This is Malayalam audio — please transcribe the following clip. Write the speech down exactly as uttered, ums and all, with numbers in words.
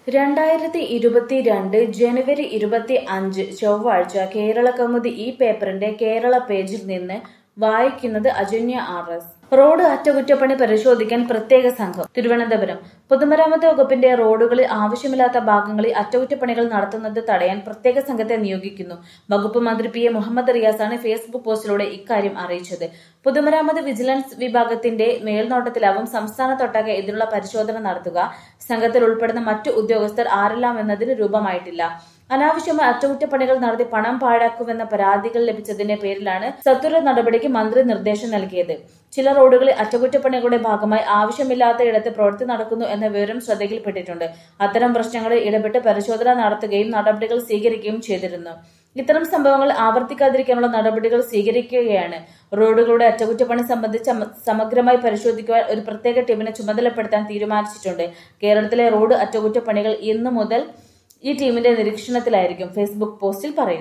രണ്ടായിരത്തി ഇരുപത്തിരണ്ട് ജനുവരി ഇരുപത്തി അഞ്ച് ചൊവ്വാഴ്ച കേരളകൗമുദി ഈ പേപ്പറിന്റെ കേരള പേജിൽ നിന്ന് വായിക്കുന്നത് അജന്യ ആർ എസ്. റോഡ് അറ്റകുറ്റപ്പണി പരിശോധിക്കാൻ പ്രത്യേക സംഘം. തിരുവനന്തപുരം. പൊതുമരാമത്ത് വകുപ്പിന്റെ റോഡുകളിൽ ആവശ്യമില്ലാത്ത ഭാഗങ്ങളിൽ അറ്റകുറ്റപ്പണികൾ നടത്തുന്നത് തടയാൻ പ്രത്യേക സംഘത്തെ നിയോഗിക്കുന്നു. വകുപ്പ് മന്ത്രി പി എ മുഹമ്മദ് റിയാസാണ് ഫേസ്ബുക്ക് പോസ്റ്റിലൂടെ ഇക്കാര്യം അറിയിച്ചത്. പൊതുമരാമത്ത് വിജിലൻസ് വിഭാഗത്തിന്റെ മേൽനോട്ടത്തിലാവും സംസ്ഥാനത്തൊട്ടാകെ ഇതിനുള്ള പരിശോധന നടത്തുക. സംഘത്തിൽ ഉൾപ്പെടുന്ന മറ്റു ഉദ്യോഗസ്ഥർ ആരെല്ലാമെന്നതിന് രൂപമായിട്ടില്ല. അനാവശ്യമായ അറ്റകുറ്റപ്പണികൾ നടത്തി പണം പാഴാക്കുമെന്ന പരാതികൾ ലഭിച്ചതിന്റെ പേരിലാണ് സത്വര നടപടിക്ക് മന്ത്രി നിർദ്ദേശം നൽകിയത്. ചില റോഡുകളിൽ അറ്റകുറ്റപ്പണികളുടെ ഭാഗമായി ആവശ്യമില്ലാത്തയിടത്ത് പ്രവൃത്തി നടക്കുന്നു എന്ന വിവരം ശ്രദ്ധയിൽപ്പെട്ടിട്ടുണ്ട്. അത്തരം പ്രശ്നങ്ങളിൽ ഇടപെട്ട് പരിശോധന നടത്തുകയും നടപടികൾ സ്വീകരിക്കുകയും ചെയ്തിരുന്നു. ഇത്തരം സംഭവങ്ങൾ ആവർത്തിക്കാതിരിക്കാനുള്ള നടപടികൾ സ്വീകരിക്കുകയാണ്. റോഡുകളുടെ അറ്റകുറ്റപ്പണി സംബന്ധിച്ച് സമഗ്രമായി പരിശോധിക്കുവാൻ ഒരു പ്രത്യേക ടീമിനെ ചുമതലപ്പെടുത്താൻ തീരുമാനിച്ചിട്ടുണ്ട്. കേരളത്തിലെ റോഡ് അറ്റകുറ്റപ്പണികൾ ഇന്നു മുതൽ ഈ ടീമിന്റെ നിരീക്ഷണത്തിലായിരിക്കും, ഫേസ്ബുക്ക് പോസ്റ്റിൽ പറയുന്നു.